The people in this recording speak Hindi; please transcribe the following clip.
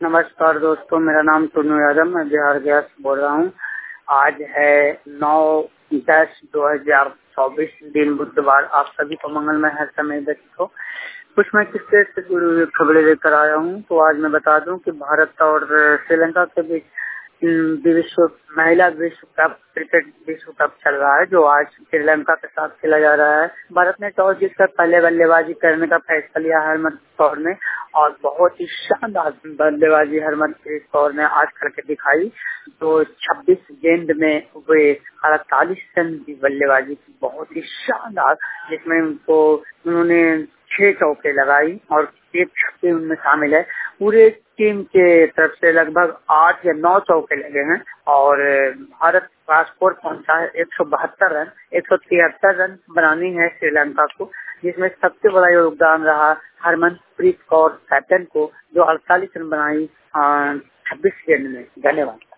नमस्कार दोस्तों, मेरा नाम टुन्नू यादव, मैं बिहार गैस बोल रहा हूँ। आज है 9/10/2024 दिन बुधवार। आप सभी को मंगलमय हर समय व्यतीत हो। कुछ मैं किससे से जुड़ी हुई खबरें लेकर आया हूँ। तो आज मैं बता दूं कि भारत और श्रीलंका के बीच महिला विश्व कप क्रिकेट विश्व कप चल रहा है, जो आज श्रीलंका के साथ खेला जा रहा है। भारत ने टॉस जीतकर पहले बल्लेबाजी करने का फैसला लिया हरमनप्रीत कौर ने, और बहुत ही शानदार बल्लेबाजी हरमनप्रीत कौर ने आज करके दिखाई। तो 26 गेंद में वे 48 रन की बल्लेबाजी की, बहुत ही शानदार, जिसमें उन्होंने 6 चौके लगाई और 1 छक्के उनमें शामिल है। पूरे टीम के तरफ से लगभग 8 या 9 चौके लगे हैं और भारत का स्कोर पहुंचा है 172 रन। 173 रन बनानी है श्रीलंका को, जिसमें सबसे बड़ा योगदान रहा हरमनप्रीत कौर कैप्टन को, जो 48 रन बनाई 26 गेंद में। धन्यवाद।